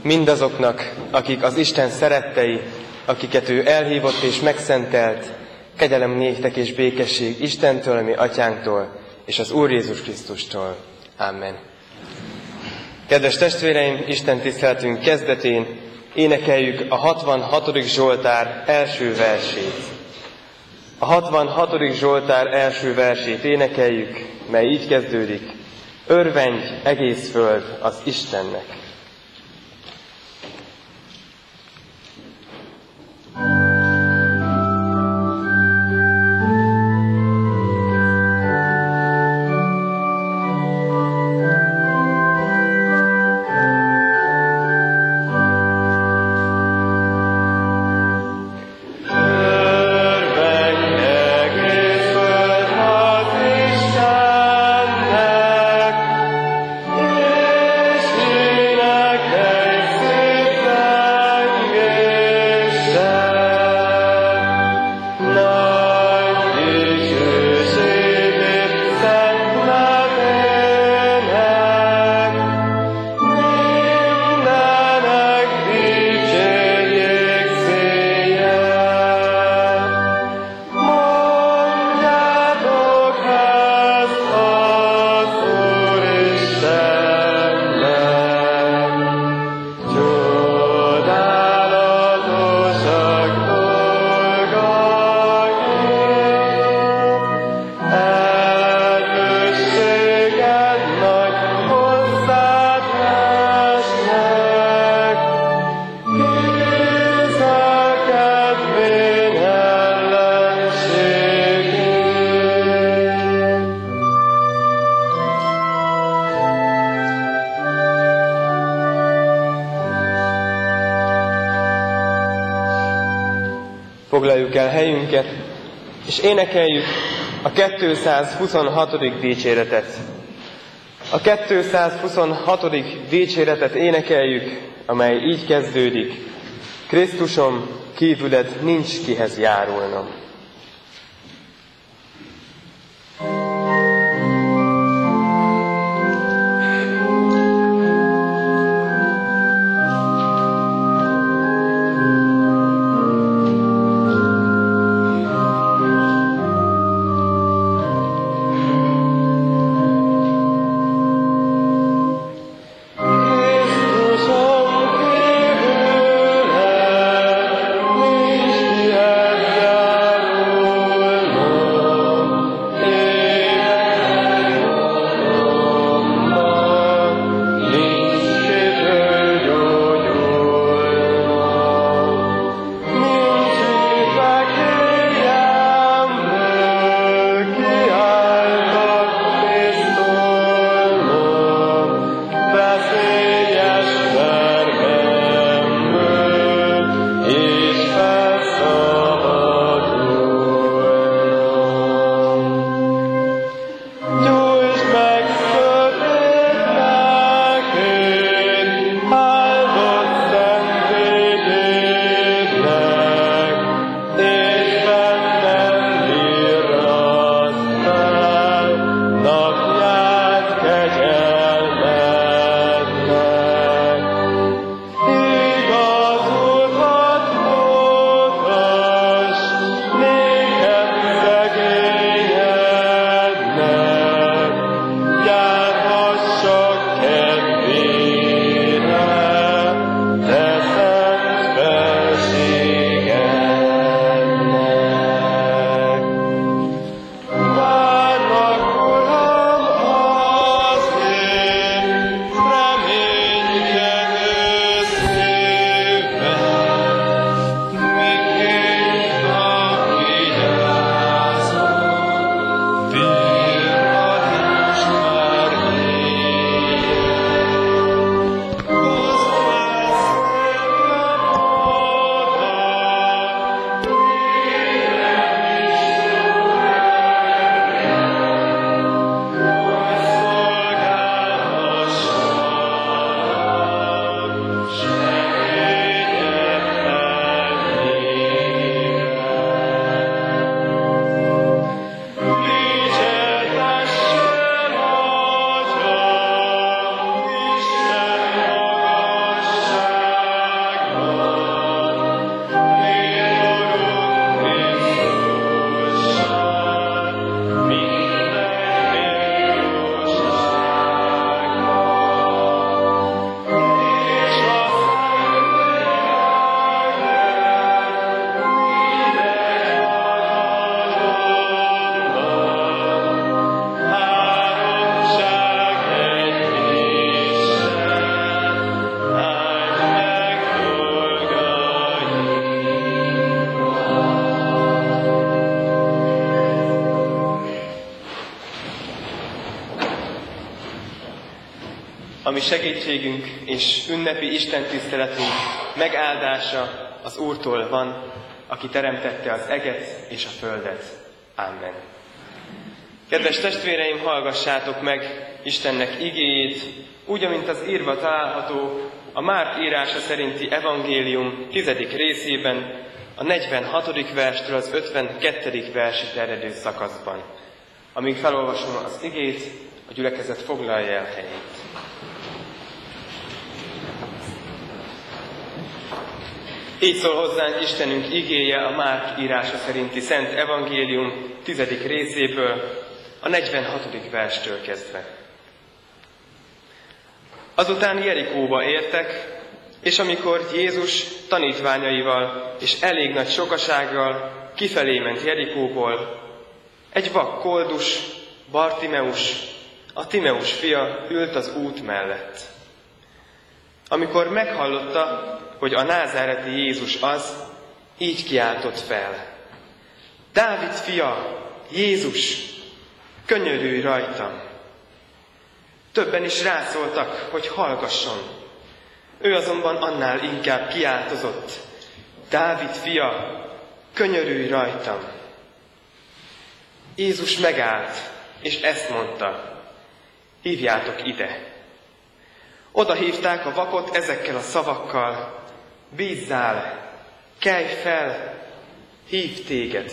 Mindazoknak, akik az Isten szerettei, akiket ő elhívott és megszentelt, kegyelem néktek és békesség Istentől, mi atyánktól, és az Úr Jézus Krisztustól. Amen. Kedves testvéreim, Isten tiszteletünk kezdetén énekeljük a 66. Zsoltár első versét. A 66. Zsoltár első versét énekeljük, mely így kezdődik: Örvendj egész föld az Istennek! Foglaljuk el helyünket, és énekeljük a 226. dicséretet. A 226. dicséretet énekeljük, amely így kezdődik: Krisztusom, kívüled nincs kihez járulnom. Yeah. mi segítségünk és ünnepi istentiszteletünk megáldása az Úrtól van, aki teremtette az eget és a földet. Amen. Kedves testvéreim, hallgassátok meg Istennek igéjét, úgy, amint az írva található a Márk írása szerinti evangélium 10. részében, a 46. verstől az 52. versig terjedő szakaszban. Amíg felolvasom az igét, a gyülekezet foglalja el helyét. Így szól hozzánk Istenünk igéje a Márk írása szerinti Szent Evangélium 10. részéből, a 46. verstől kezdve. Azután Jerikóba értek, és amikor Jézus tanítványaival és elég nagy sokasággal kifelé ment Jerikóból, egy vak koldus, Bartimeus, a Timeus fia ült az út mellett. Amikor meghallotta, hogy a názáreti Jézus az, így kiáltott fel: Dávid fia, Jézus, könyörülj rajtam! Többen is rászóltak, hogy hallgasson. Ő azonban annál inkább kiáltozott: Dávid fia, könyörülj rajtam! Jézus megállt, és ezt mondta: hívjátok ide! Oda hívták a vakot ezekkel a szavakkal: bízzál, kelj fel, hív téged!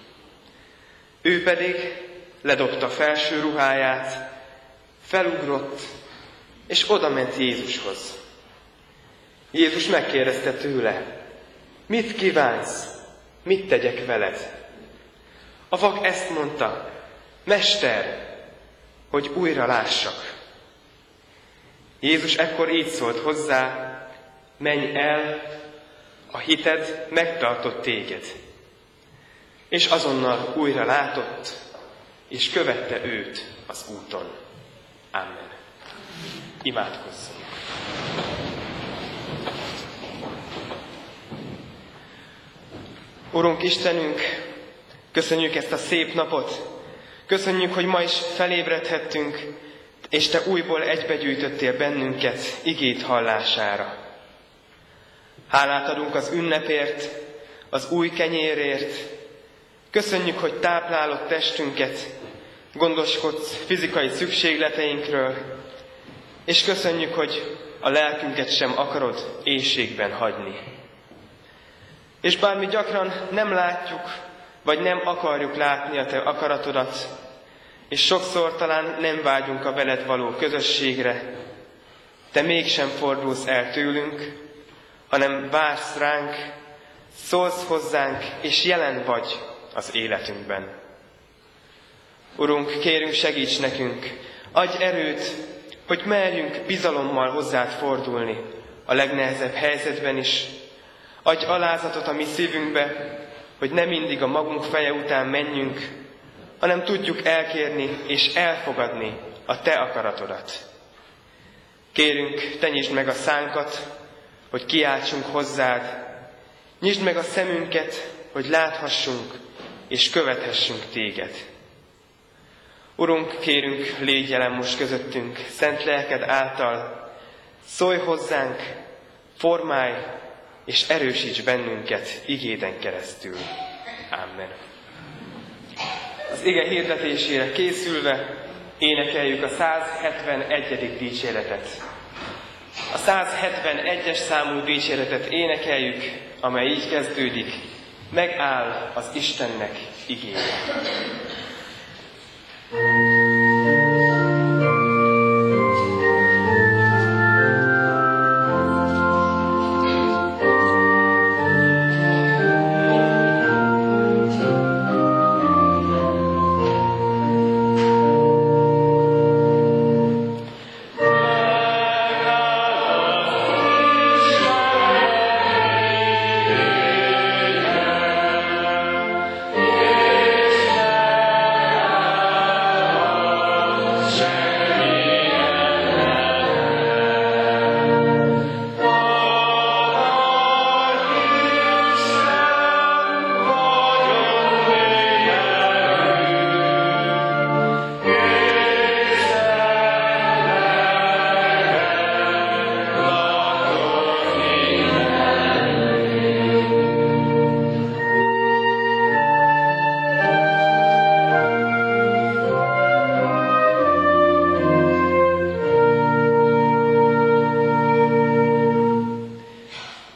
Ő pedig ledobta felső ruháját, felugrott, és odament Jézushoz. Jézus megkérdezte tőle: mit kívánsz, mit tegyek veled? A vak ezt mondta: Mester, hogy újra lássak. Jézus ekkor így szólt hozzá: menj el, a hited megtartott téged. És azonnal újra látott, és követte őt az úton. Amen. Imádkozzunk. Urunk Istenünk, köszönjük ezt a szép napot, köszönjük, hogy ma is felébredhettünk, és Te újból egybegyűjtöttél bennünket igét hallására. Hálát adunk az ünnepért, az új kenyérért, köszönjük, hogy táplálod testünket, gondoskodsz fizikai szükségleteinkről, és köszönjük, hogy a lelkünket sem akarod éhségben hagyni. És bár mi gyakran nem látjuk, vagy nem akarjuk látni a Te akaratodat, és sokszor talán nem vágyunk a veled való közösségre, Te mégsem fordulsz el tőlünk, hanem vársz ránk, szólsz hozzánk, és jelen vagy az életünkben. Urunk, kérünk, segíts nekünk, adj erőt, hogy merjünk bizalommal hozzád fordulni a legnehezebb helyzetben is. Adj alázatot a mi szívünkbe, hogy ne mindig a magunk feje után menjünk, hanem tudjuk elkérni és elfogadni a Te akaratodat. Kérünk, Te nyisd meg a szánkat, hogy kiáltsunk hozzád, nyisd meg a szemünket, hogy láthassunk és követhessünk Téged. Urunk, kérünk, légy jelen most közöttünk, szent lelked által, szólj hozzánk, formálj és erősíts bennünket igéden keresztül. Amen. Az ige hirdetésére készülve énekeljük a 171. dicséretet. A 171-es számú dicséretet énekeljük, amely így kezdődik: megáll az Istennek igéje.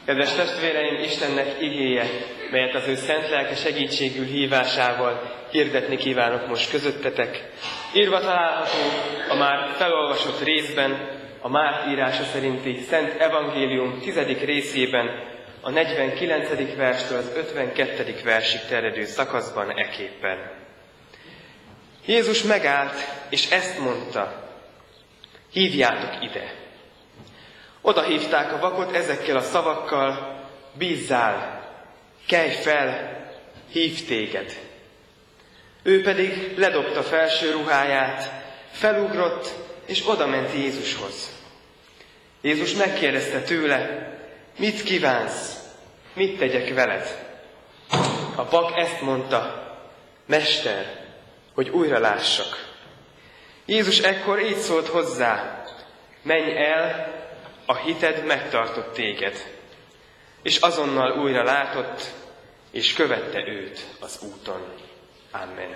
Kedves testvéreim, Istennek igéje, melyet az ő szent lelke segítségül hívásával hirdetni kívánok most közöttetek, írva található a már felolvasott részben, a Márk írása szerinti Szent Evangélium 10. részében, a 49. verstől az 52. versig terjedő szakaszban eképpen. Jézus megállt, és ezt mondta: hívjátok ide! Oda hívták a vakot ezekkel a szavakkal: bízzál, kelj fel, hív téged. Ő pedig ledobta felső ruháját, felugrott, és odament Jézushoz. Jézus megkérdezte tőle: mit kívánsz? Mit tegyek veled? A vak ezt mondta: Mester, hogy újra lássak. Jézus ekkor így szólt hozzá: menj el, a hited megtartott téged. És azonnal újra látott, és követte őt az úton. Amen.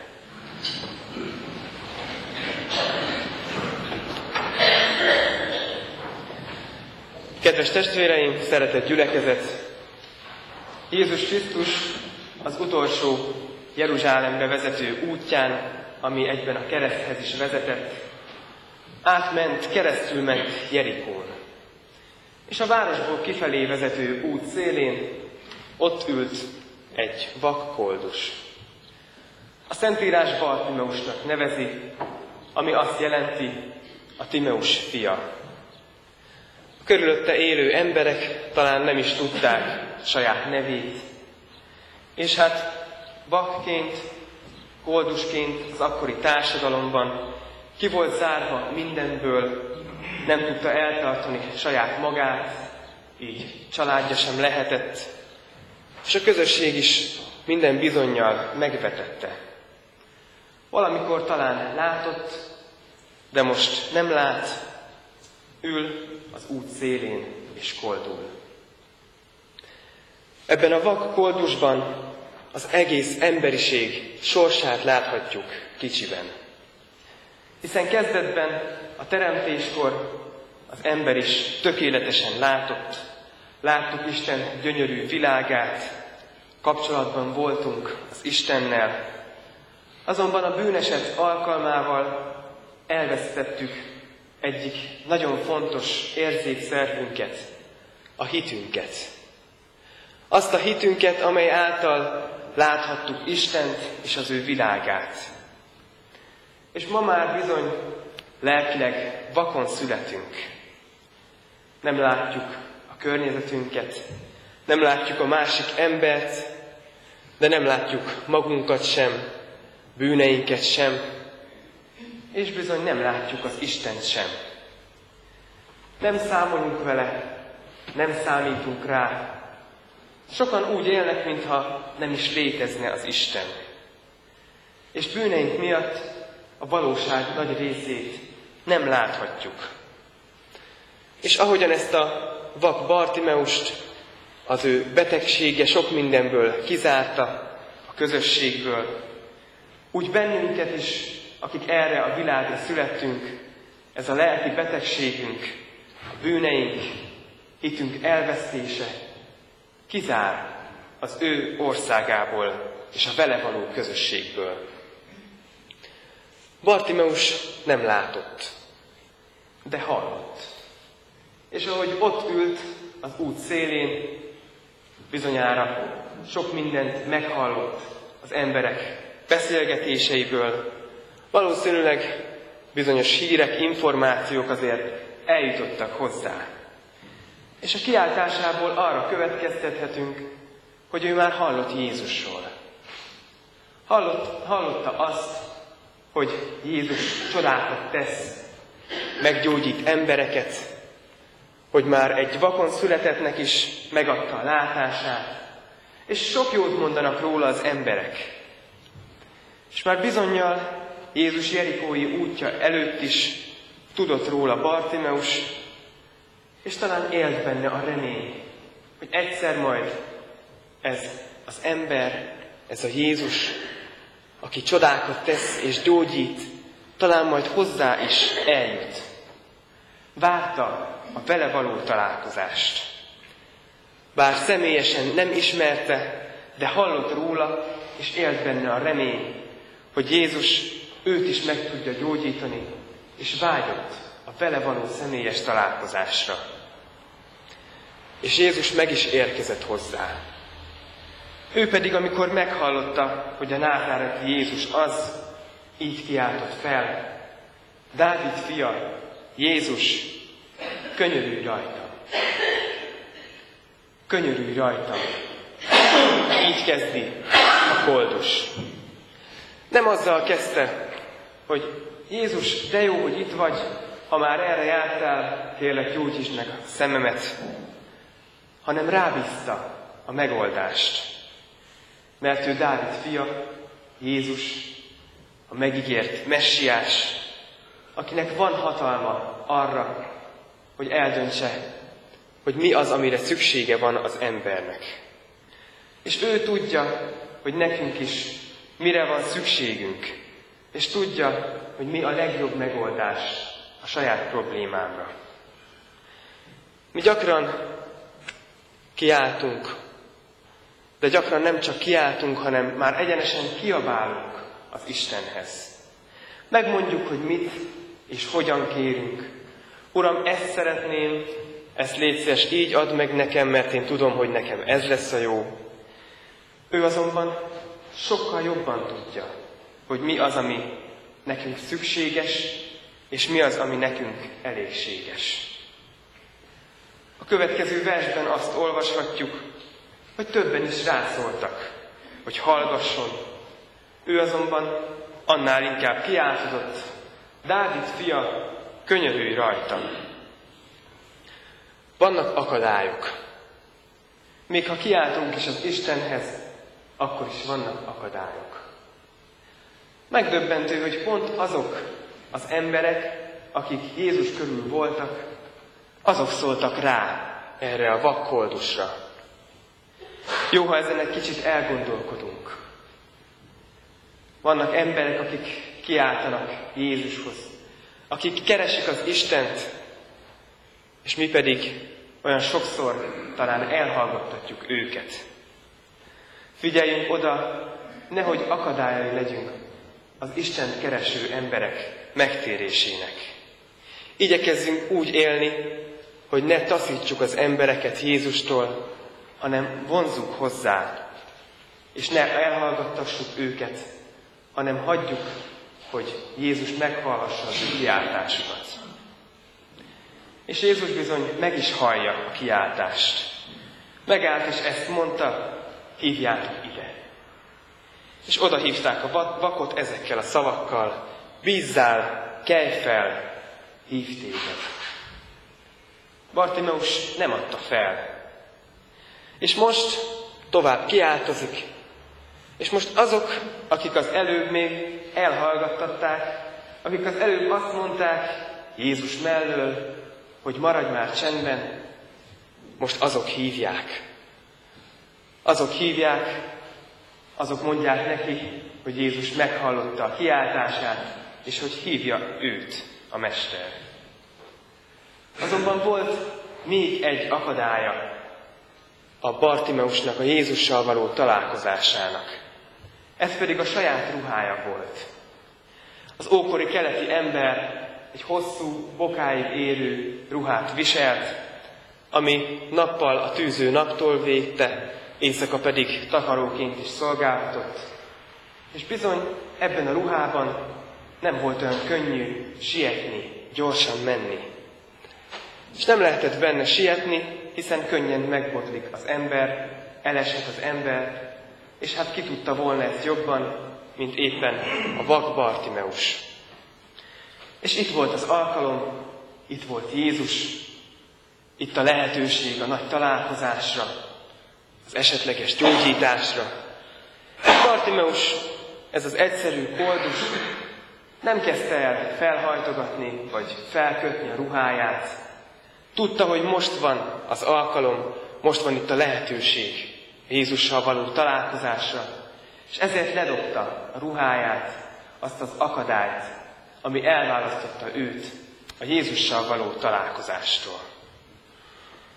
Kedves testvéreim, szeretett gyülekezet! Jézus Krisztus az utolsó Jeruzsálembe vezető útján, ami egyben a kereszthez is vezetett, keresztül ment Jerikón. És a városból kifelé vezető út szélén ott ült egy vak koldus. A Szentírás Bartimeusnak nevezi, ami azt jelenti, a Timeus fia. A körülötte élő emberek talán nem is tudták saját nevét, és hát vakként, koldusként az akkori társadalomban ki volt zárva mindenből, nem tudta eltartani saját magát, így családja sem lehetett, és a közösség is minden bizonnyal megvetette. Valamikor talán látott, de most nem lát, ül az út szélén és koldul. Ebben a vak koldusban az egész emberiség sorsát láthatjuk kicsiben. Hiszen kezdetben, a teremtéskor az ember is tökéletesen látott, láttuk Isten gyönyörű világát, kapcsolatban voltunk az Istennel, azonban a bűneset alkalmával elvesztettük egyik nagyon fontos érzékszervünket, a hitünket. Azt a hitünket, amely által láthattuk Istent és az ő világát. És ma már bizony lelkileg vakon születünk. Nem látjuk a környezetünket, nem látjuk a másik embert, de nem látjuk magunkat sem, bűneinket sem, és bizony nem látjuk az Istent sem. Nem számolunk vele, nem számítunk rá. Sokan úgy élnek, mintha nem is létezne az Isten. És bűneink miatt a valóság nagy részét nem láthatjuk. És ahogyan ezt a vak Bartimeust az ő betegsége sok mindenből kizárta, a közösségből, úgy bennünket is, akik erre a világra születtünk, ez a lelki betegségünk, a bűneink, hitünk elvesztése kizár az ő országából és a vele való közösségből. Bartimeus nem látott, de hallott. És ahogy ott ült az út szélén, bizonyára sok mindent meghallott az emberek beszélgetéseiből, valószínűleg bizonyos hírek, információk azért eljutottak hozzá. És a kiáltásából arra következtethetünk, hogy ő már hallott Jézusról. Hallotta azt, hogy Jézus csodákat tesz, meggyógyít embereket, hogy már egy vakon születettnek is megadta a látását, és sok jót mondanak róla az emberek. És már bizonnyal Jézus jerikói útja előtt is tudott róla Bartimeus, és talán élt benne a remény, hogy egyszer majd ez az ember, ez a Jézus, aki csodákat tesz és gyógyít, talán majd hozzá is eljut. Várta a vele való találkozást. Bár személyesen nem ismerte, de hallott róla, és élt benne a remény, hogy Jézus őt is meg tudja gyógyítani, és vágyott a vele való személyes találkozásra. És Jézus meg is érkezett hozzá. Ő pedig, amikor meghallotta, hogy a názáreti Jézus az, így kiáltott fel: Dávid fia, Jézus, könyörülj rajtam! Könyörülj rajtam! Így kezdi a koldus. Nem azzal kezdte, hogy Jézus, de jó, hogy itt vagy, ha már erre jártál, kérlek, gyógyítsd meg a szememet, hanem rábízta a megoldást. Mert ő Dávid fia, Jézus, a megígért messiás, akinek van hatalma arra, hogy eldöntse, hogy mi az, amire szüksége van az embernek. És ő tudja, hogy nekünk is mire van szükségünk, és tudja, hogy mi a legjobb megoldás a saját problémámra. Mi gyakran kiáltunk, de gyakran nem csak kiáltunk, hanem már egyenesen kiabálunk az Istenhez. Megmondjuk, hogy mit és hogyan kérünk. Uram, ezt szeretném, ezt légy szíves, így add meg nekem, mert én tudom, hogy nekem ez lesz a jó. Ő azonban sokkal jobban tudja, hogy mi az, ami nekünk szükséges, és mi az, ami nekünk elégséges. A következő versben azt olvashatjuk, hogy többen is rászóltak, hogy hallgasson. Ő azonban annál inkább kiáltozott: Dávid fia, könyörülj rajtam! Vannak akadályok. Még ha kiáltunk is az Istenhez, akkor is vannak akadályok. Megdöbbentő, hogy pont azok az emberek, akik Jézus körül voltak, azok szóltak rá erre a vakkoldusra. Jó, ha ezen egy kicsit elgondolkodunk. Vannak emberek, akik kiáltanak Jézushoz, akik keresik az Istent, és mi pedig olyan sokszor talán elhallgattatjuk őket. Figyeljünk oda, nehogy akadályai legyünk az Istent kereső emberek megtérésének. Igyekezzünk úgy élni, hogy ne taszítsuk az embereket Jézustól, hanem vonzzuk hozzá, és ne elhallgattassuk őket, hanem hagyjuk, hogy Jézus meghallhassa az ő kiáltásukat. És Jézus bizony meg is hallja a kiáltást. Megállt, és ezt mondta: hívjátok ide. És oda hívták a vakot ezekkel a szavakkal: bízzál, kelj fel, hív téged. Bartimeus nem adta fel. És most tovább kiáltozik, és most azok, akik az előbb még elhallgattatták, akik az előbb azt mondták Jézus mellől, hogy maradj már csendben, most azok hívják. Azok hívják, azok mondják neki, hogy Jézus meghallotta a kiáltását, és hogy hívja őt, a Mester. Azonban volt még egy akadálya a Bartimeusnak a Jézussal való találkozásának. Ez pedig a saját ruhája volt. Az ókori keleti ember egy hosszú, bokáig érő ruhát viselt, ami nappal a tűző naptól védte, éjszaka pedig takaróként is szolgálhatott. És bizony ebben a ruhában nem volt olyan könnyű sietni, gyorsan menni. És nem lehetett benne sietni, hiszen könnyen megbotlik az ember, eleshet az ember, és hát ki tudta volna ezt jobban, mint éppen a vak Bartimeus. És itt volt az alkalom, itt volt Jézus, itt a lehetőség a nagy találkozásra, az esetleges gyógyításra. Bartimeus, ez az egyszerű koldus, nem kezdte el felhajtogatni, vagy felkötni a ruháját. Tudta, hogy most van az alkalom, most van itt a lehetőség Jézussal való találkozásra, és ezért ledobta a ruháját, azt az akadályt, ami elválasztotta őt a Jézussal való találkozástól.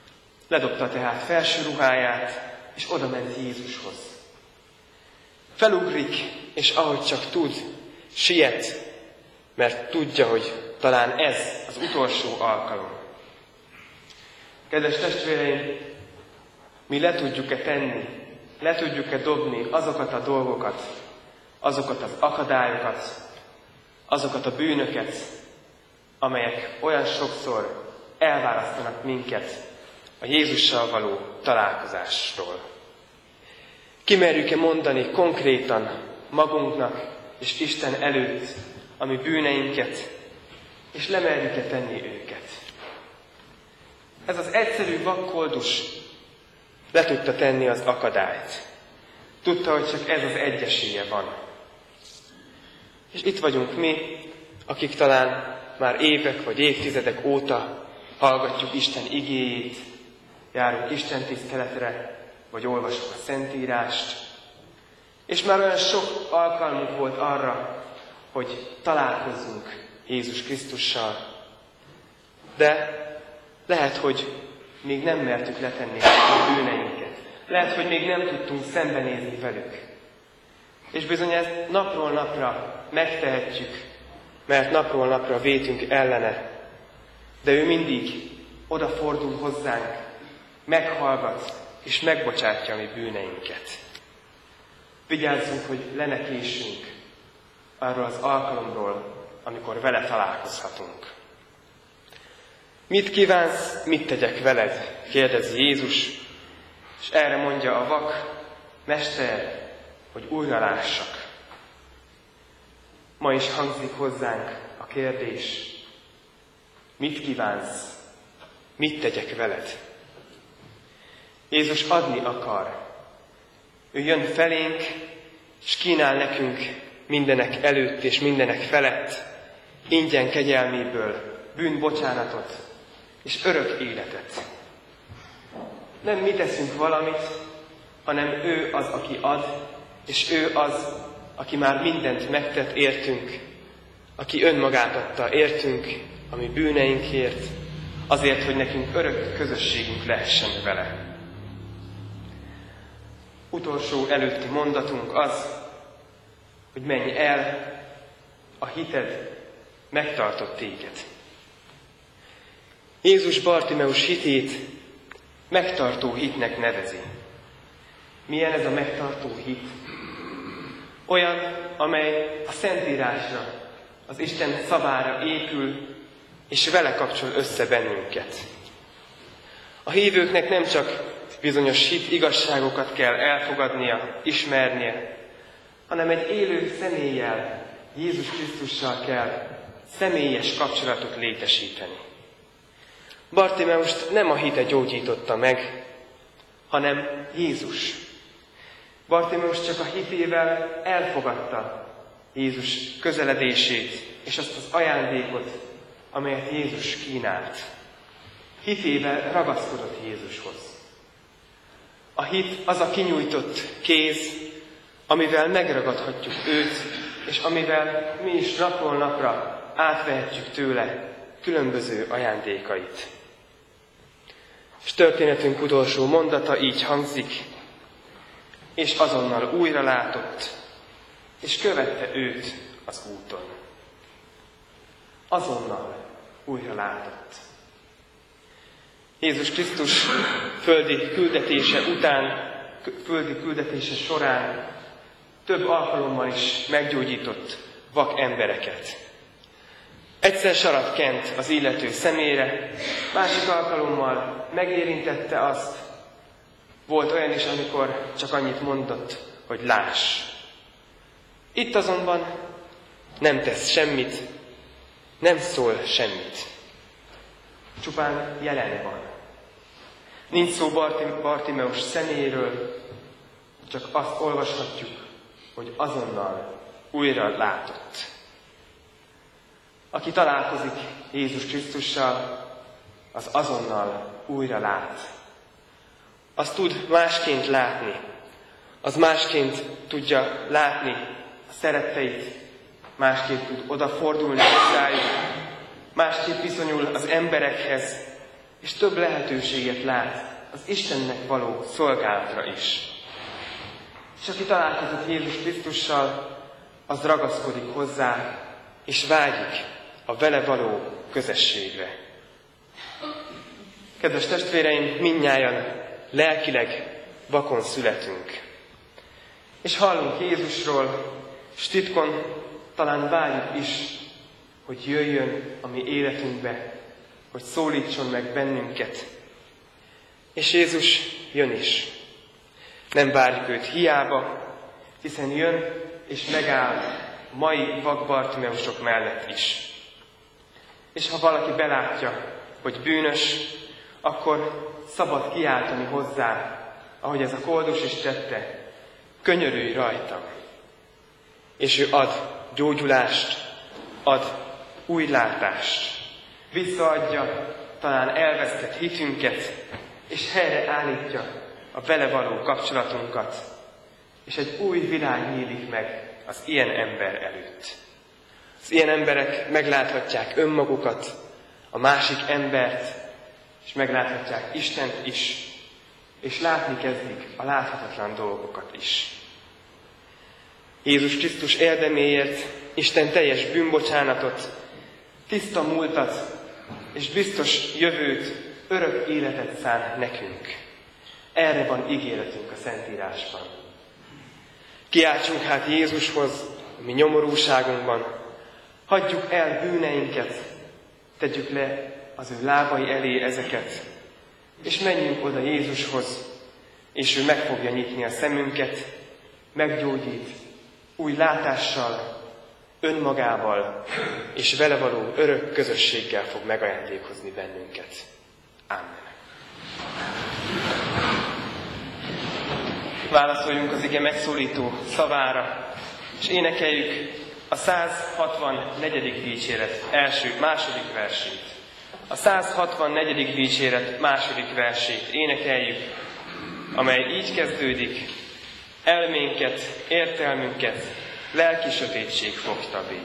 Ledobta tehát felső ruháját, és oda ment Jézushoz. Felugrik, és ahogy csak tud, siet, mert tudja, hogy talán ez az utolsó alkalom. Kedves testvéreim, mi le tudjuk-e tenni, le tudjuk-e dobni azokat a dolgokat, azokat az akadályokat, azokat a bűnöket, amelyek olyan sokszor elválasztanak minket a Jézussal való találkozásról. Kimerjük-e mondani konkrétan magunknak és Isten előtt a mi bűneinket, és lemerjük-e tenni őket? Ez az egyszerű vakkoldus le tudta tenni az akadályt. Tudta, hogy csak ez az egy esélye van. És itt vagyunk mi, akik talán már évek vagy évtizedek óta hallgatjuk Isten igéjét, járunk Isten tiszteletre, vagy olvasjuk a Szentírást, és már olyan sok alkalmunk volt arra, hogy találkozzunk Jézus Krisztussal, de lehet, hogy még nem mertük letenni a bűneinket. Lehet, hogy még nem tudtunk szembenézni velük. És bizony ezt napról napra megtehetjük, mert napról napra vétünk ellene, de ő mindig odafordul hozzánk, meghallgat és megbocsátja a mi bűneinket. Vigyázzunk, hogy le ne késünk arról az alkalomról, amikor vele találkozhatunk. Mit kívánsz, mit tegyek veled? Kérdezi Jézus, és erre mondja a vak, Mester, hogy újra lássak. Ma is hangzik hozzánk a kérdés, mit kívánsz, mit tegyek veled? Jézus adni akar. Ő jön felénk, és kínál nekünk mindenek előtt és mindenek felett ingyen kegyelméből bűnbocsánatot és örök életet. Nem mi teszünk valamit, hanem ő az, aki ad, és ő az, aki már mindent megtett értünk, aki önmagát adta értünk, a mi bűneinkért, azért, hogy nekünk örök közösségünk lehessen vele. Utolsó előtti mondatunk az, hogy menj el, a hited megtartott téged. Jézus Bartimeus hitét megtartó hitnek nevezi. Milyen ez a megtartó hit? Olyan, amely a Szentírásra, az Isten szavára épül, és vele kapcsol össze bennünket. A hívőknek nem csak bizonyos hit igazságokat kell elfogadnia, ismernie, hanem egy élő személlyel, Jézus Krisztussal kell személyes kapcsolatot létesíteni. Bartimeust nem a hite gyógyította meg, hanem Jézus. Bartimeus csak a hitével elfogadta Jézus közeledését, és azt az ajándékot, amelyet Jézus kínált. Hitével ragaszkodott Jézushoz. A hit az a kinyújtott kéz, amivel megragadhatjuk őt, és amivel mi is napról napra átvehetjük tőle különböző ajándékait. És történetünk utolsó mondata így hangzik, és azonnal újra látott, és követte őt az úton. Azonnal újra látott. Jézus Krisztus földi küldetése során több alkalommal is meggyógyított vak embereket. Egyszer sarat kent az illető szemére, másik alkalommal megérintette azt. Volt olyan is, amikor csak annyit mondott, hogy láss. Itt azonban nem tesz semmit, nem szól semmit. Csupán jelen van. Nincs szó Bartimeus személyéről, csak azt olvashatjuk, hogy azonnal újra látott. Aki találkozik Jézus Krisztussal, az azonnal újra lát. Az tud másként látni, az másként tudja látni a szeretteit, másként tud odafordulni hozzájuk, másképp viszonyul az emberekhez, és több lehetőséget lát az Istennek való szolgálatra is. És aki találkozott Jézus Krisztussal, az ragaszkodik hozzá, és vágyik a vele való közösségre. Kedves testvéreim, mindnyájan lelkileg vakon születünk. És hallunk Jézusról, és titkon talán várjuk is, hogy jöjjön a mi életünkbe, hogy szólítson meg bennünket. És Jézus jön is. Nem várjuk őt hiába, hiszen jön és megáll a mai vak Bartimeusok mellett is. És ha valaki belátja, hogy bűnös, akkor szabad kiáltani hozzá, ahogy ez a koldus is tette, könyörülj rajtam. És ő ad gyógyulást, ad új látást, visszaadja talán elvesztett hitünket, és helyreállítja a vele való kapcsolatunkat, és egy új világ nyílik meg az ilyen ember előtt. Az ilyen emberek megláthatják önmagukat, a másik embert, és megláthatják Istent is, és látni kezdik a láthatatlan dolgokat is. Jézus Krisztus érdeméért Isten teljes bűnbocsánatot, tiszta múltat és biztos jövőt, örök életet szán nekünk. Erre van ígéretünk a Szentírásban. Kiáltsunk hát Jézushoz, a mi nyomorúságunkban, hagyjuk el bűneinket, tegyük le az ő lábai elé ezeket, és menjünk oda Jézushoz, és ő meg fogja nyitni a szemünket, meggyógyít, új látással, önmagával, és vele való örök közösséggel fog megajándékozni bennünket. Amen. Válaszoljunk az ige megszólító szavára, és énekeljük a 164. dicséret második versét. A 164. dicséret második versét énekeljük, amely így kezdődik: elménket, értelmünket lelki sötétség fogta bé.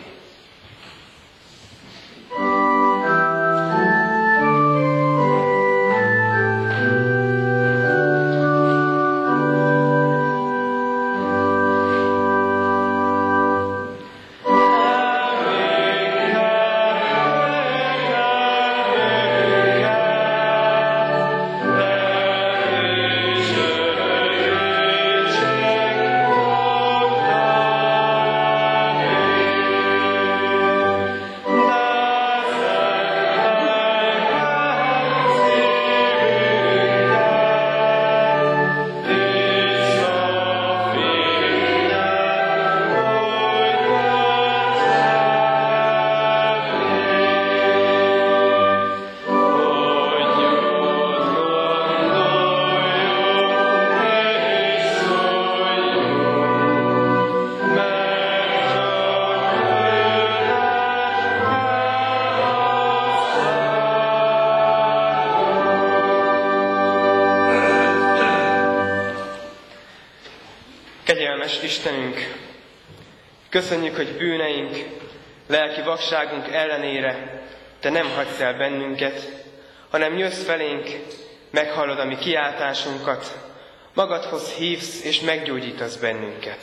Kegyelmes Istenünk, köszönjük, hogy bűneink, lelki vakságunk ellenére Te nem hagysz el bennünket, hanem jössz felénk, meghallod a mi kiáltásunkat, magadhoz hívsz és meggyógyítasz bennünket.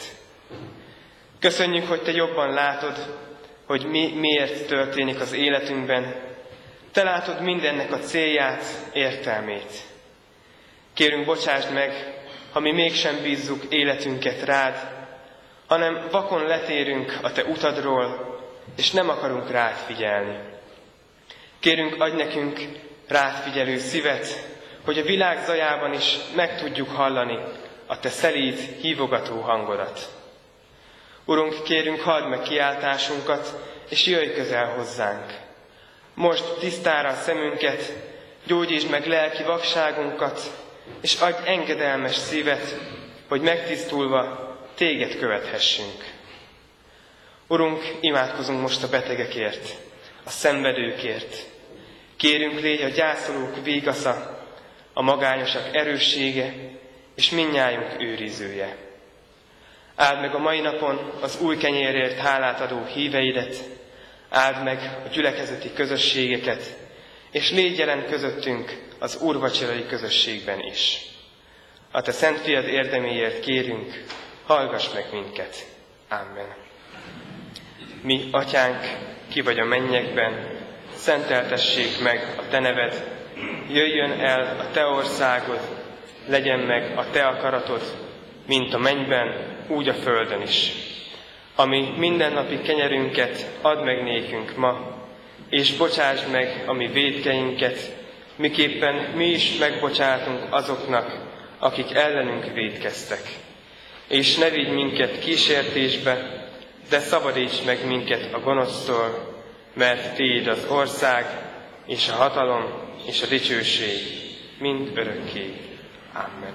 Köszönjük, hogy Te jobban látod, hogy miért történik az életünkben. Te látod mindennek a célját, értelmét. Kérünk, bocsásd meg, ha mi mégsem bízzuk életünket rád, hanem vakon letérünk a Te utadról, és nem akarunk rád figyelni. Kérünk, adj nekünk rád figyelő szívet, hogy a világ zajában is meg tudjuk hallani a Te szelíd, hívogató hangodat. Urunk, kérünk, halld meg kiáltásunkat, és jöjj közel hozzánk. Most tisztára a szemünket, gyógyítsd meg lelki vakságunkat, és adj engedelmes szívet, hogy megtisztulva Téged követhessünk. Urunk, imádkozunk most a betegekért, a szenvedőkért. Kérünk, légy a gyászolók végasza, a magányosak erőssége, és mindnyájunk őrizője. Áld meg a mai napon az új kenyérért hálát adó híveidet, áld meg a gyülekezeti közösségeket, és légy jelen közöttünk az úrvacsorai közösségben is. A te szent fiad érdeméért kérünk, hallgass meg minket. Amen. Mi, atyánk, ki vagy a mennyekben, szenteltessék meg a te neved, jöjjön el a te országod, legyen meg a te akaratod, mint a mennyben, úgy a földön is. Ami mindennapi kenyerünket add meg nékünk ma, és bocsásd meg a mi vétkeinket, miképpen mi is megbocsátunk azoknak, akik ellenünk vétkeztek. És ne vigy minket kísértésbe, de szabadíts meg minket a gonosztól, mert tiéd az ország, és a hatalom, és a dicsőség mind örökké. Amen.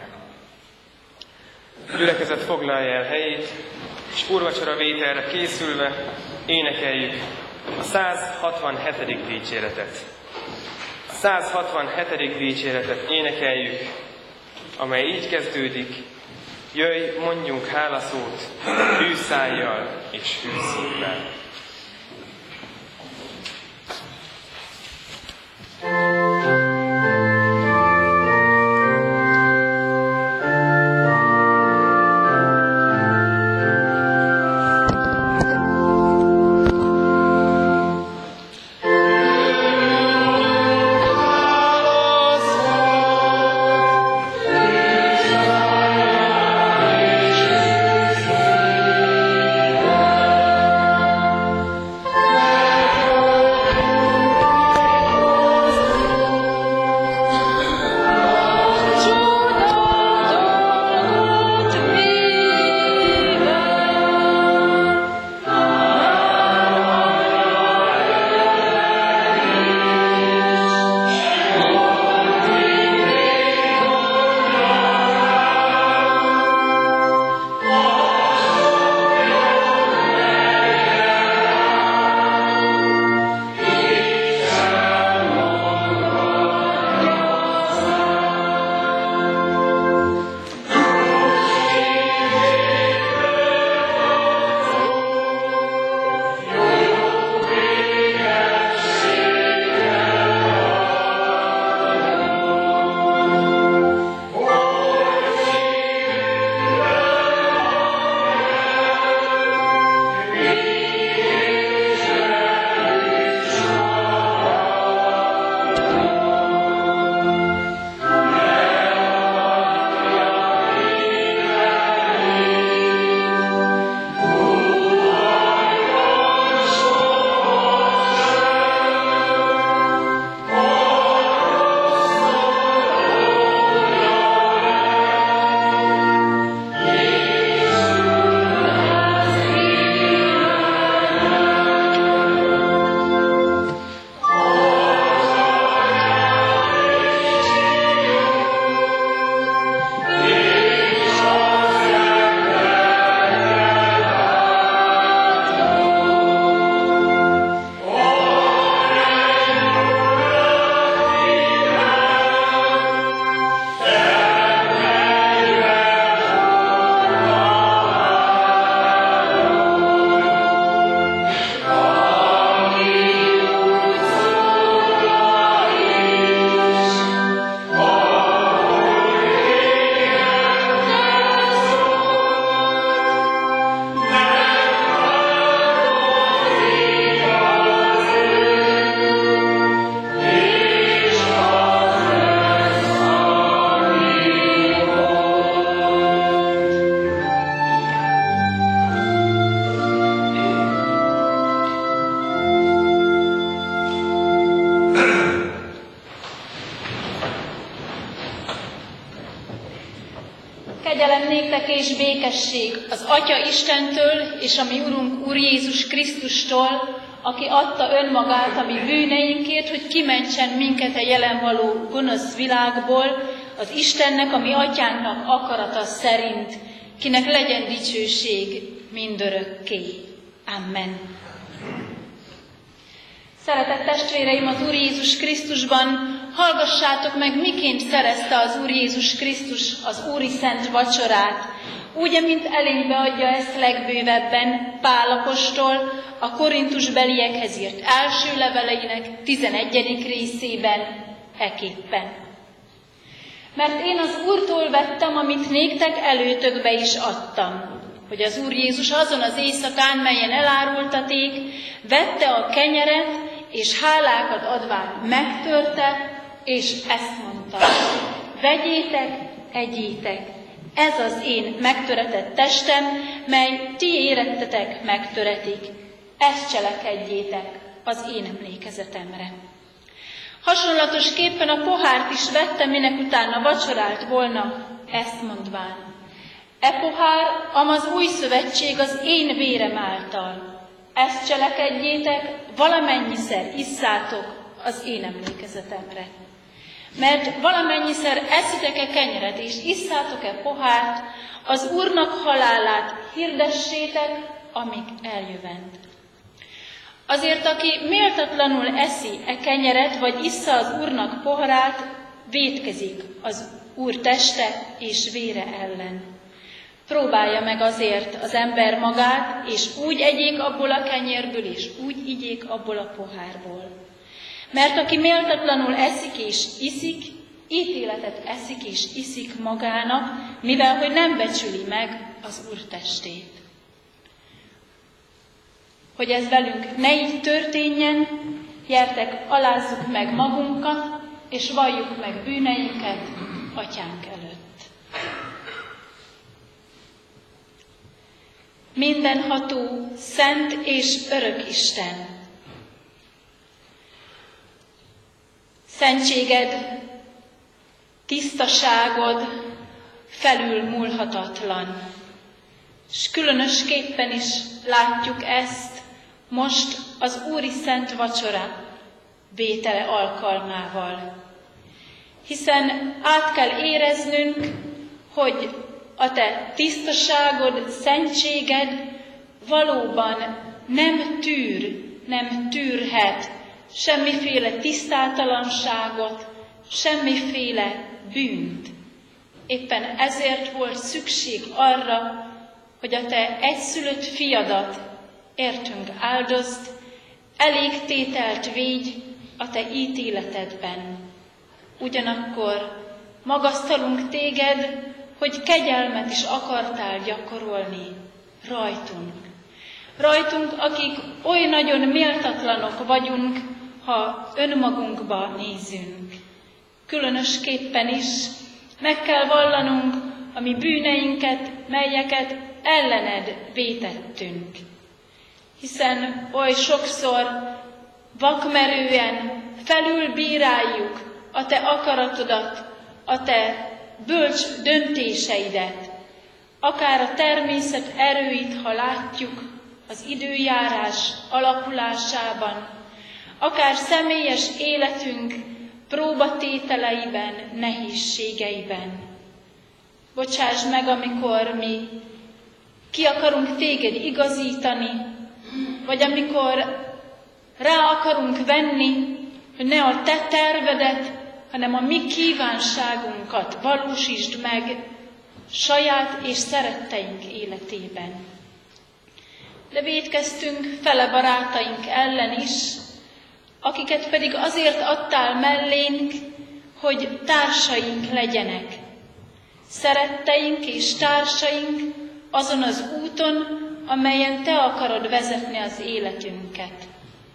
A gyülekezet foglalja el helyét, és úrvacsora vételre készülve énekeljük a 167. dicséretet. A 167. dicséretet énekeljük, amely így kezdődik: jöjj, mondjunk hálaszót hű szájjal és hű szívvel. Kegyelem néktek és békesség az Atya Istentől és a mi Urunk Úr Jézus Krisztustól, aki adta önmagát a mi bűneinkért, hogy kimentsen minket a jelen való gonosz világból, az Istennek, a mi Atyánknak akarata szerint, kinek legyen dicsőség mindörökké. Amen. Szeretett testvéreim az Úr Jézus Krisztusban, hallgassátok meg, miként szerezte az Úr Jézus Krisztus az Úri Szent Vacsorát, úgy, amint elénkbe adja ezt legbővebben Pál apostol a korintusbeliekhez írt első leveleinek 11. részében eképpen. Mert én az Úrtól vettem, amit néktek előtökbe is adtam, hogy az Úr Jézus azon az éjszakán, melyen elárultaték, vette a kenyeret, és hálákat adván megtörte, és ezt mondta: vegyétek, egyétek, ez az én megtöretett testem, mely ti érettetek megtöretik. Ezt cselekedjétek az én emlékezetemre. Hasonlatosképpen a pohárt is vette, minek utána vacsorált volna, ezt mondván: e pohár, amaz új szövetség az én vérem által. Ezt cselekedjétek, valamennyiszer isszátok az én emlékezetemre. Mert valamennyiszer eszitek-e kenyeret és isszátok-e pohárt, az Úrnak halálát hirdessétek, amíg eljövend. Azért, aki méltatlanul eszi e kenyeret, vagy issza az Úrnak poharát, vétkezik az Úr teste és vére ellen. Próbálja meg azért az ember magát, és úgy egyék abból a kenyérből, és úgy igyék abból a pohárból. Mert aki méltatlanul eszik és iszik, ítéletet eszik és iszik magának, mivel hogy nem becsüli meg az Úr testét. Hogy ez velünk ne így történjen, gyertek, alázzuk meg magunkat, és valljuk meg bűneinket Atyánk előtt. Mindenható, szent és örök Isten, szentséged, tisztaságod felülmúlhatatlan, és különösképpen is látjuk ezt most az Úri Szent Vacsora vétele alkalmával. Hiszen át kell éreznünk, hogy a te tisztaságod, szentséged valóban nem tűrhet semmiféle tisztátalanságot, semmiféle bűnt. Éppen ezért volt szükség arra, hogy a te egyszülött fiadat értünk áldozd, elégtételt védj a te ítéletedben. Ugyanakkor magasztalunk téged, hogy kegyelmet is akartál gyakorolni rajtunk. Rajtunk, akik oly nagyon méltatlanok vagyunk, ha önmagunkba nézünk. Különösképpen is meg kell vallanunk a mi bűneinket, melyeket ellened vétettünk. Hiszen oly sokszor vakmerően felülbíráljuk a te akaratodat, a te bölcs döntéseidet, akár a természet erőit, ha látjuk az időjárás alakulásában, akár személyes életünk próbatételeiben, nehézségeiben. Bocsáss meg, amikor mi ki akarunk téged igazítani, vagy amikor rá akarunk venni, hogy ne a te tervedet, hanem a mi kívánságunkat valósítsd meg saját és szeretteink életében. De vétkeztünk fele barátaink ellen is, akiket pedig azért adtál mellénk, hogy társaink legyenek. Szeretteink és társaink azon az úton, amelyen te akarod vezetni az életünket.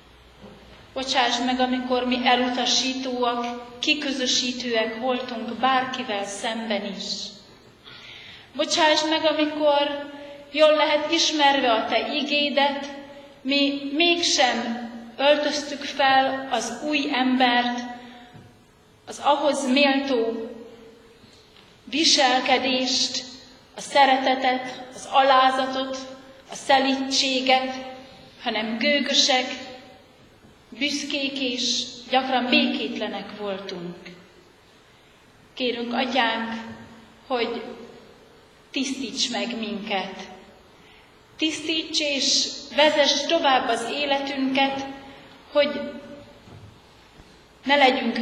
Bocsáss meg, amikor mi elutasítóak, kiközösítőek voltunk bárkivel szemben is. Bocsáss meg, amikor jól lehet ismerve a te igédet, mi mégsem öltöztük fel az új embert, az ahhoz méltó viselkedést, a szeretetet, az alázatot, a szelídséget, hanem gőgösek, büszkék és gyakran békétlenek voltunk. Kérünk, Atyánk, hogy tisztíts meg minket. Tisztíts és vezess tovább az életünket, hogy ne legyünk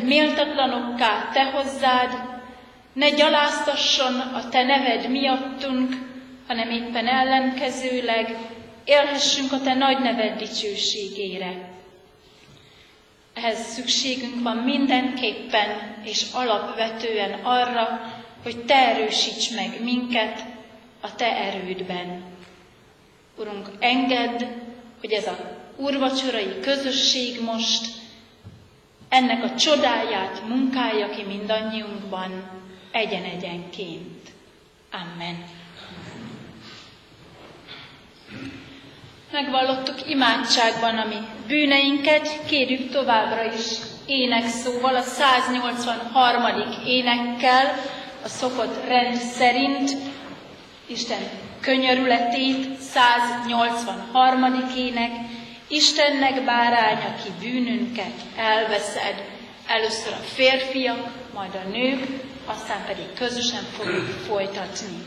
méltatlanokká te hozzád, ne gyaláztasson a te neved miattunk, hanem éppen ellenkezőleg élhessünk a Te nagy neved dicsőségére. Ehhez szükségünk van mindenképpen és alapvetően arra, hogy Te erősíts meg minket a Te erődben. Urunk, engedd, hogy ez a úrvacsorai közösség most ennek a csodáját munkálja ki mindannyiunkban, egyen-egyenként. Amen. Megvallottuk imádságban a mi bűneinket, kérjük továbbra is énekszóval, a 183. énekkel, a szokott rend szerint Isten könyörületét, 183. ének, Istennek báránya, ki bűnünket elveszed. Először a férfiak, majd a nők, aztán pedig közösen fogjuk folytatni.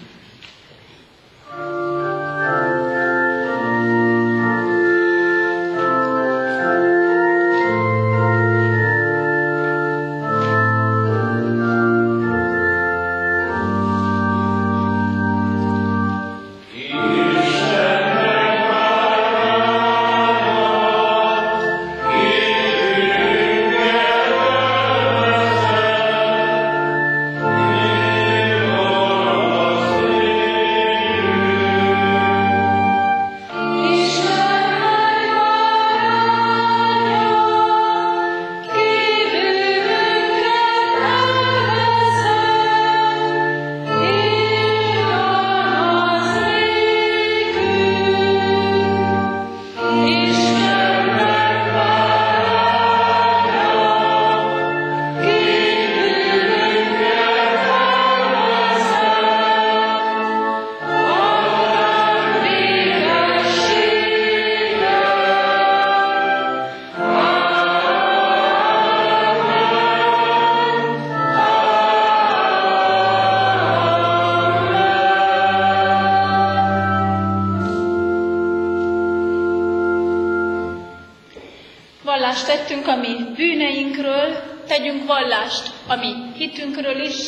Vallást tettünk a mi bűneinkről, tegyünk vallást a mi hitünkről is,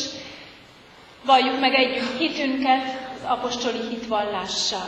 valljuk meg együtt hitünket az apostoli hitvallással.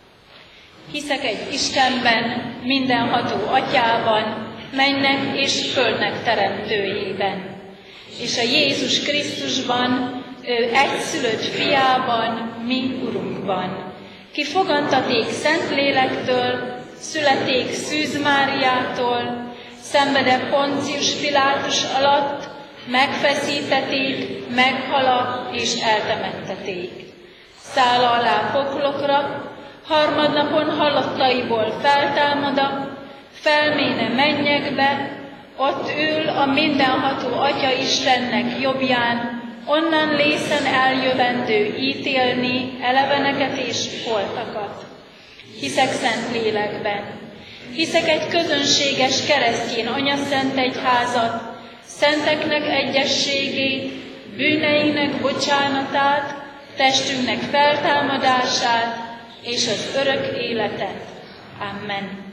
Hiszek egy Istenben, mindenható Atyában, mennek és földnek teremtőjében, és a Jézus Krisztusban, ő egyszülött fiában, mi Urunkban, ki fogantaték Szentlélektől, születték Szűz Máriától, szenvedett Poncius Pilátus alatt, megfeszítették, meghalak és eltemetteték. Száll alá poklokra, harmadnapon halottaiból feltámada, felméne mennyekbe, ott ül a mindenható Atya Istennek jobbján, onnan lészen eljövendő ítélni eleveneket és holtakat. Hiszek Szent Lélekben, hiszek egy közönséges keresztény anyaszent egyházat, szenteknek egyességét, bűneinek bocsánatát, testünknek feltámadását és az örök életet. Amen.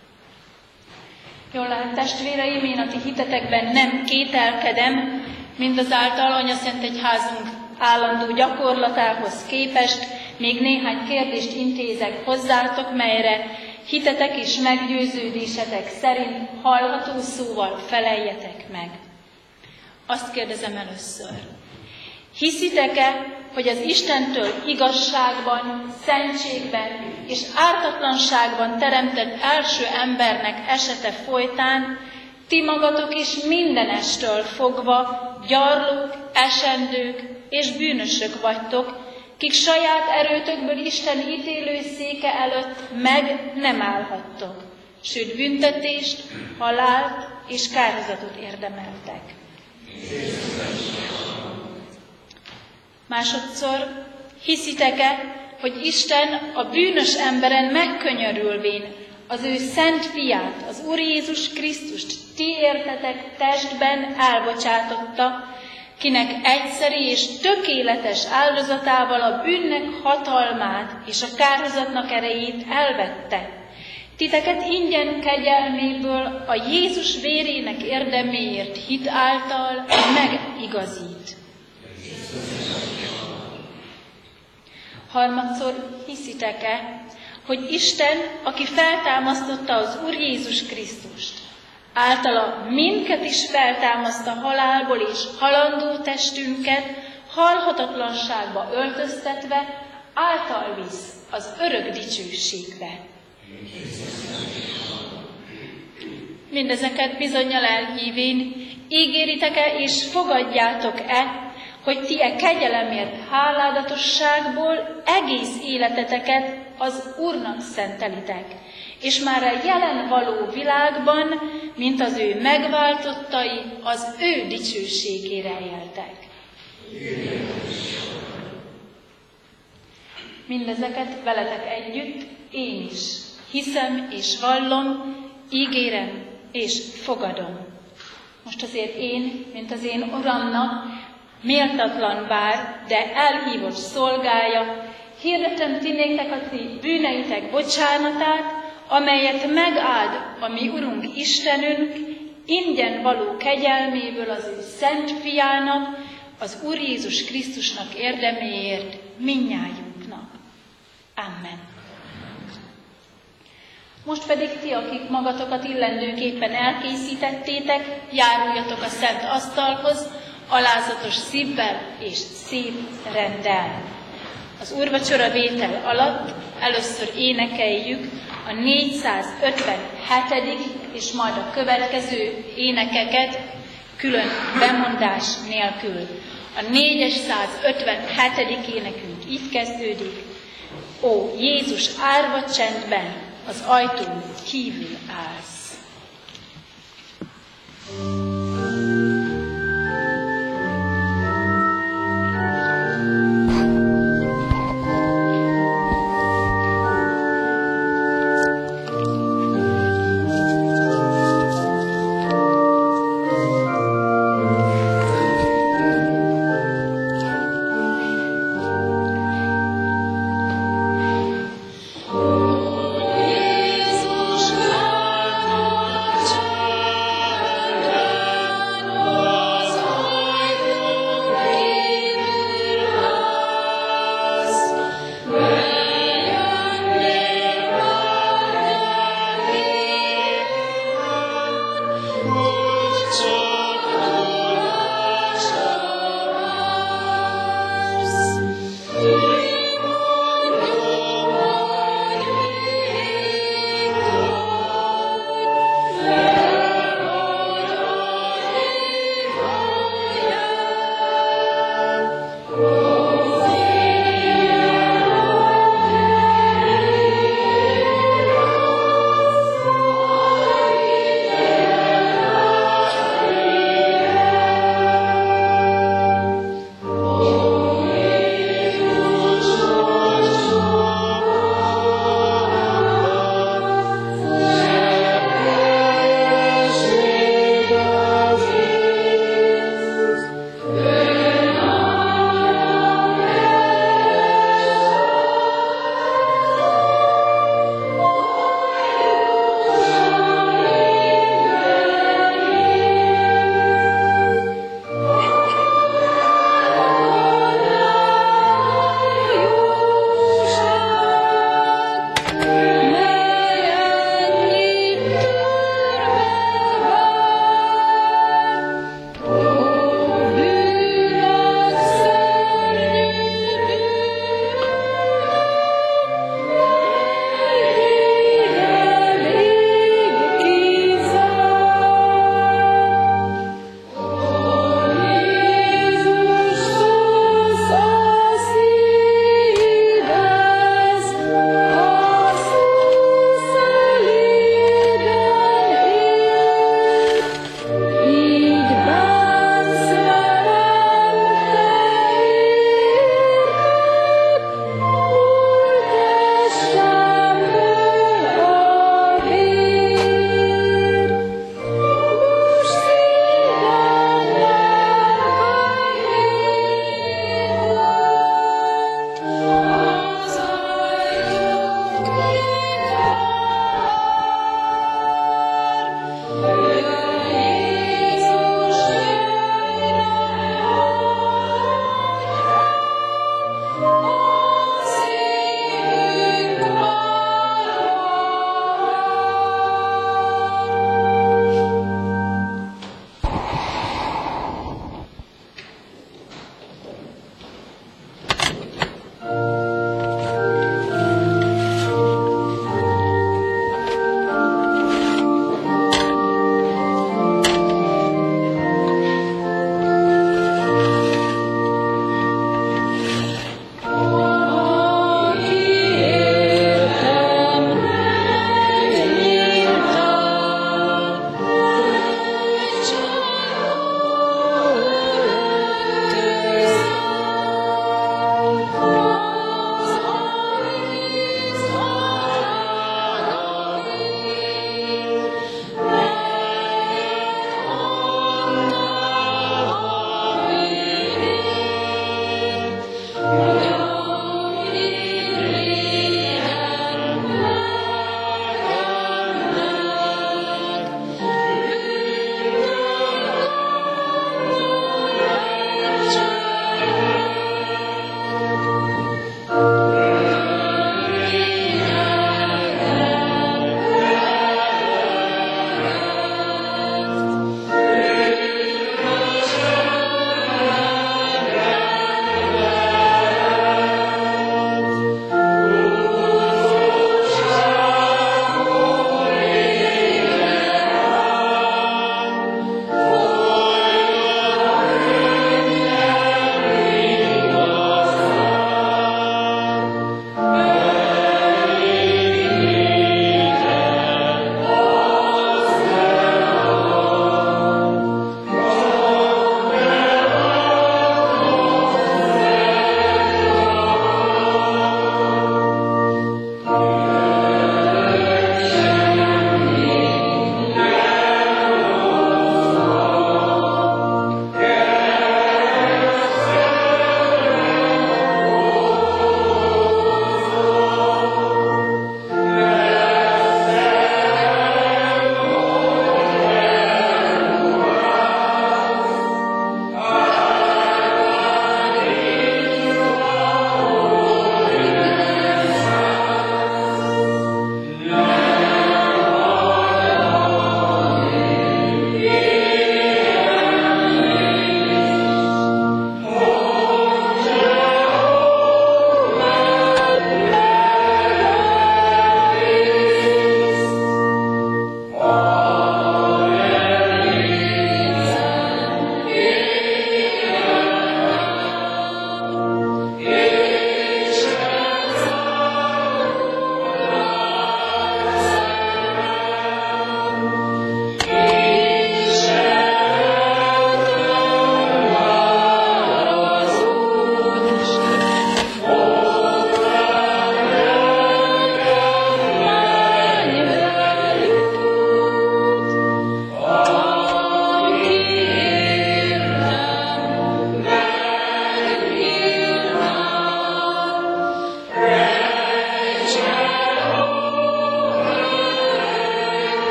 Jól lehet, testvéreim, én a ti hitetekben nem kételkedem, mindazáltal anyaszent egyházunk állandó gyakorlatához képest még néhány kérdést intézek hozzátok, melyre hitetek és meggyőződésetek szerint hallható szóval feleljetek meg. Azt kérdezem először. Hiszitek-e, hogy az Istentől igazságban, szentségben és ártatlanságban teremtett első embernek esete folytán ti magatok is mindenestől fogva gyarlók, esendők és bűnösök vagytok, kik saját erőtökből Isten ítélőszéke előtt meg nem állhattok, sőt büntetést, halált és kárhozatot érdemeltek. Másodszor, hiszitek-e, hogy Isten a bűnös emberen megkönyörülvén az ő szent fiát, az Úr Jézus Krisztust ti értetek testben elbocsátotta, kinek egyszeri és tökéletes áldozatával a bűnnek hatalmát és a kárhozatnak erejét elvette. Titeket ingyen kegyelméből a Jézus vérének érdeméért hit által megigazít. Harmadszor, hiszitek-e, hogy Isten, aki feltámasztotta az Úr Jézus Krisztust, általa minket is feltámaszt a halálból, és halandó testünket halhatatlanságba öltöztetve által visz az örök dicsőségbe. Mindezeket bizonnyal elhívén ígéritek-e és fogadjátok-e, hogy ti kegyelemért háládatosságból egész életeteket az Úrnak szentelitek, és már a jelen való világban, mint az ő megváltottai, az ő dicsőségére éltek. Mindezeket veletek együtt én is hiszem és vallom, ígérem és fogadom. Most azért én, mint az én Uramnak, méltatlan bár, de elhívott szolgája, hirdetem ti néktek a ti bűneitek bocsánatát, amelyet megáld a mi Urunk Istenünk, ingyen való kegyelméből az ő szent fiának, az Úr Jézus Krisztusnak érdeméért mindnyájunknak. Amen. Most pedig ti, akik magatokat illendőképpen elkészítettétek, járuljatok a szent asztalhoz, alázatos szívvel és szép renddel. Az úrvacsora vétel alatt először énekeljük a 457. és majd a következő énekeket külön bemondás nélkül. A 457. énekünk így kezdődik. Ó, Jézus, árva csendben, az ajtón kívül állsz. Jézus, árva csendben,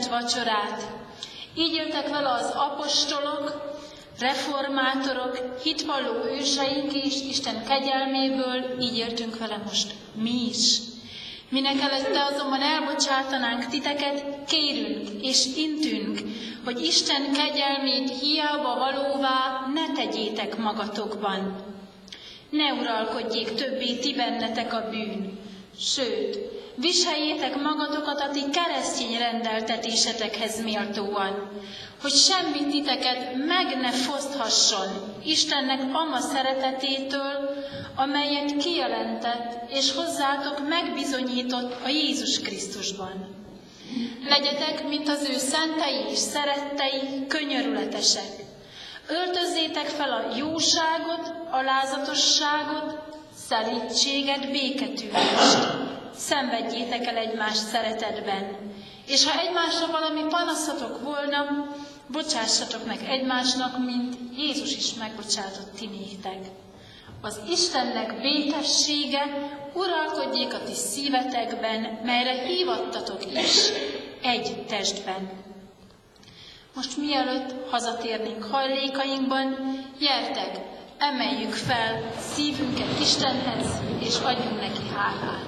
vacsorát. Így éltek vele az apostolok, reformátorok, hitvalló őseink, és Isten kegyelméből így éltünk vele most mi is. Mindenekelőtte azonban elbocsátanánk titeket, kérünk és intünk, hogy Isten kegyelmét hiába valóvá ne tegyétek magatokban. Ne uralkodjék többé ti bennetek a bűn, sőt, viseljétek magatokat a ti keresztény rendeltetésetekhez méltóan, hogy semmi titeket meg ne foszthasson Istennek ama szeretetétől, amelyet kijelentett és hozzátok megbizonyított a Jézus Krisztusban. Legyetek, mint az ő szentei és szerettei, könyörületesek. Öltözzétek fel a jóságot, alázatosságot, szelídséget, béketűrést. Szenvedjétek el egymást szeretetben, és ha egymásra valami panaszotok volna, bocsássatok meg egymásnak, mint Jézus is megbocsátott ti néktek. Az Istennek békessége uralkodjék a ti szívetekben, melyre hívattatok is, egy testben. Most mielőtt hazatérnénk hajlékainkban, gyertek, emeljük fel szívünket Istenhez, és adjunk neki hálát.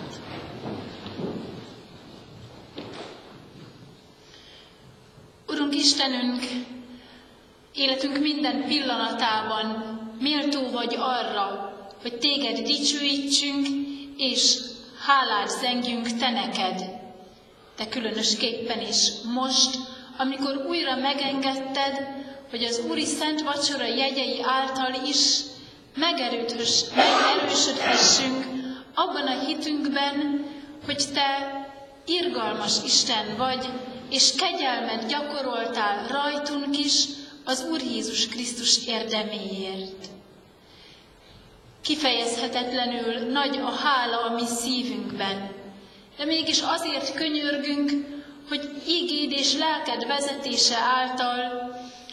Urunk Istenünk, életünk minden pillanatában méltó vagy arra, hogy téged dicsőítsünk, és hálát zengjünk te neked. De különösképpen is most, amikor újra megengedted, hogy az Úri Szent Vacsora jegyei által is megerősödhessünk abban a hitünkben, hogy te irgalmas Isten vagy, és kegyelmet gyakoroltál rajtunk is az Úr Jézus Krisztus érdeméért. Kifejezhetetlenül nagy a hála a mi szívünkben, de mégis azért könyörgünk, hogy igéd és lelked vezetése által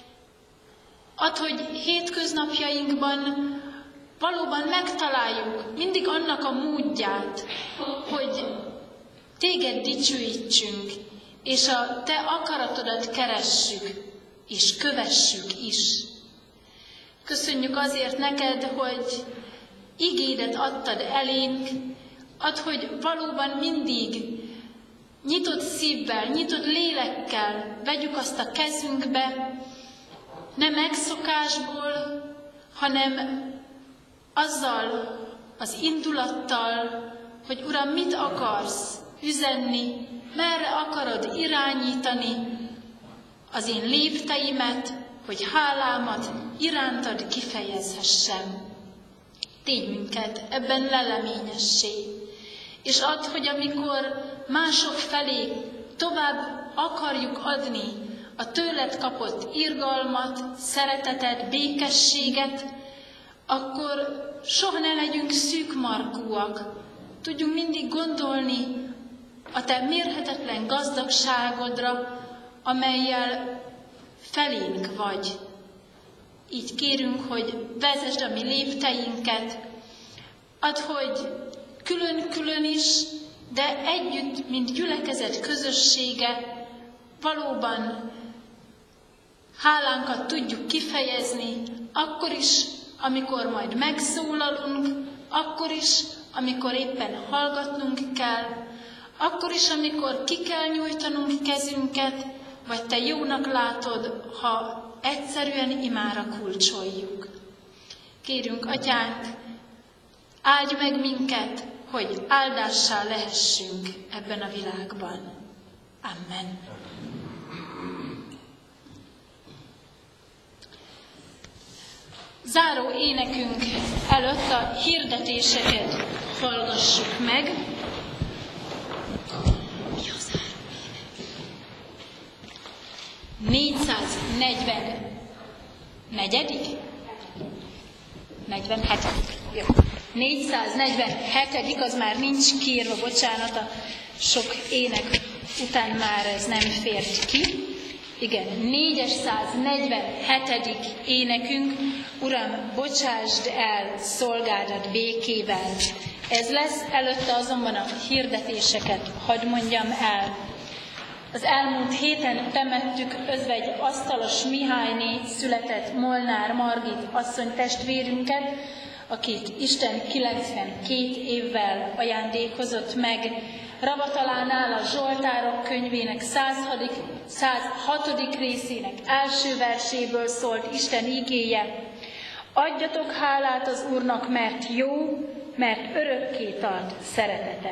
add, hogy hétköznapjainkban valóban megtaláljuk mindig annak a módját, hogy téged dicsőítsünk, és a te akaratodat keressük, és kövessük is. Köszönjük azért neked, hogy igédet adtad elénk, add, hogy valóban mindig nyitott szívvel, nyitott lélekkel vegyük azt a kezünkbe, nem megszokásból, hanem azzal az indulattal, hogy Uram, mit akarsz üzenni, merre akarod irányítani az én lépteimet, hogy hálámat irántad kifejezhessem. Tégy minket ebben leleményessé, és add, hogy amikor mások felé tovább akarjuk adni a tőled kapott irgalmat, szeretetet, békességet, akkor soha ne legyünk szűkmarkúak. Tudjunk mindig gondolni a te mérhetetlen gazdagságodra, amellyel felénk vagy. Így kérünk, hogy vezesd a mi lépteinket, add, hogy külön-külön is, de együtt, mint gyülekezet közössége, valóban hálánkat tudjuk kifejezni, akkor is, amikor majd megszólalunk, akkor is, amikor éppen hallgatnunk kell, akkor is, amikor ki kell nyújtanunk kezünket, vagy te jónak látod, ha egyszerűen imára kulcsoljuk. Kérünk, Atyánk, áldj meg minket, hogy áldássá lehessünk ebben a világban. Amen. Záró énekünk előtt a hirdetéseket hallgassuk meg. 444. 47. Jó. 447. az már nincs kiírva, bocsánat, a sok ének után már ez nem fért ki. Igen, 447. énekünk, Uram, bocsásd el szolgádat békével. Ez lesz, előtte azonban a hirdetéseket hadd mondjam el. Az elmúlt héten temettük özvegy Asztalos Mihályné született Molnár Margit asszony testvérünket, akit Isten 92 évvel ajándékozott meg. Ravatalánál a Zsoltárok könyvének 106. részének első verséből szólt Isten igéje. Adjatok hálát az Úrnak, mert jó, mert örökké tart szeretete.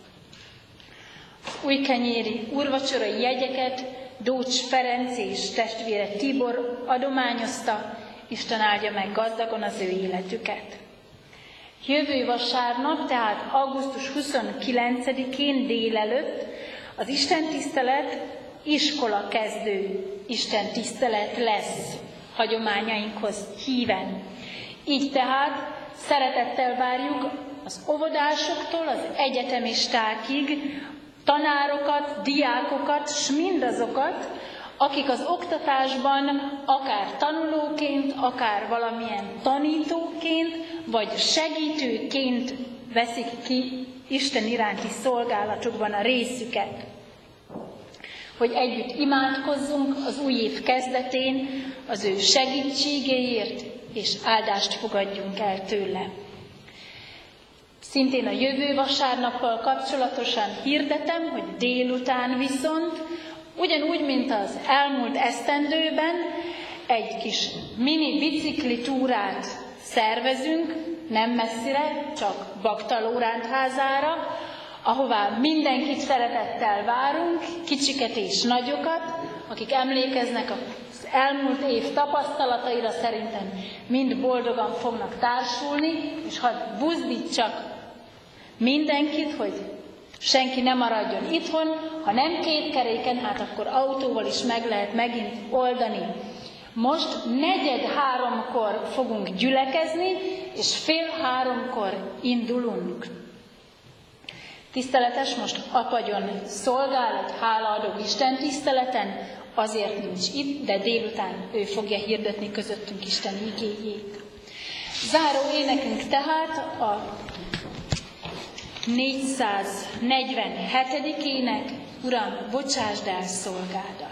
Az újkenyéri úrvacsorai jegyeket Dócs Ferenc és testvére Tibor adományozta, Isten áldja meg gazdagon az ő életüket. Jövő vasárnap, tehát augusztus 29-én délelőtt az istentisztelet iskolakezdő istentisztelet lesz, hagyományainkhoz híven. Így tehát szeretettel várjuk az óvodásoktól az egyetemistákig tanárokat, diákokat, s mindazokat, akik az oktatásban akár tanulóként, akár valamilyen tanítóként, vagy segítőként veszik ki Isten iránti szolgálatukban a részüket. Hogy együtt imádkozzunk az új év kezdetén az ő segítségéért, és áldást fogadjunk el tőle. Szintén a jövő vasárnappal kapcsolatosan hirdetem, hogy délután viszont, ugyanúgy, mint az elmúlt esztendőben, egy kis mini biciklitúrát szervezünk, nem messzire, csak Baktalórántházára, ahová mindenkit szeretettel várunk, kicsiket és nagyokat, akik emlékeznek az elmúlt év tapasztalataira, szerintem mind boldogan fognak társulni, és hadd buzdítsak mindenkit, hogy senki ne maradjon itthon, ha nem kétkeréken, hát akkor autóval is meg lehet megint oldani. Most 2:45-kor fogunk gyülekezni, és 2:30-kor indulunk. Tiszteletes most apagyon szolgál egy hálaadó Isten tiszteleten, azért nincs itt, de délután ő fogja hirdetni közöttünk Isten igéjét. Záró énekünk tehát a 447. ének, Uram, bocsásd el szolgádat.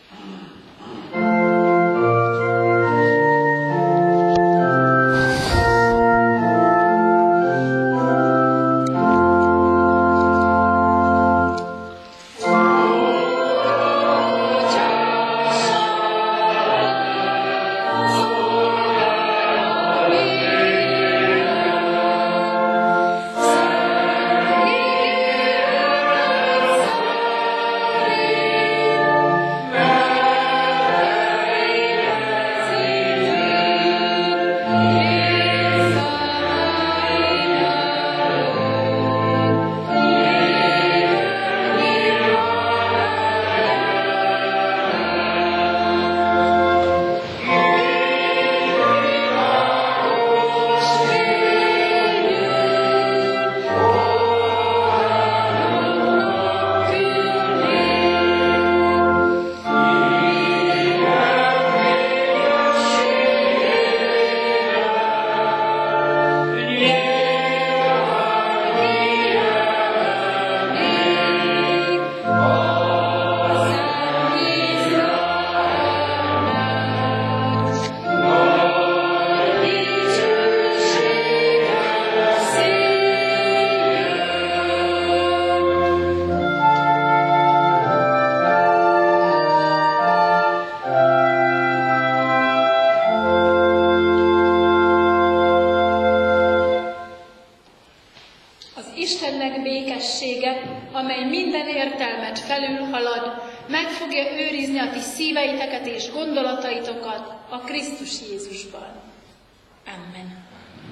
Amely minden értelmet felülhalad, meg fogja őrizni a ti szíveiteket és gondolataitokat a Krisztus Jézusban. Amen.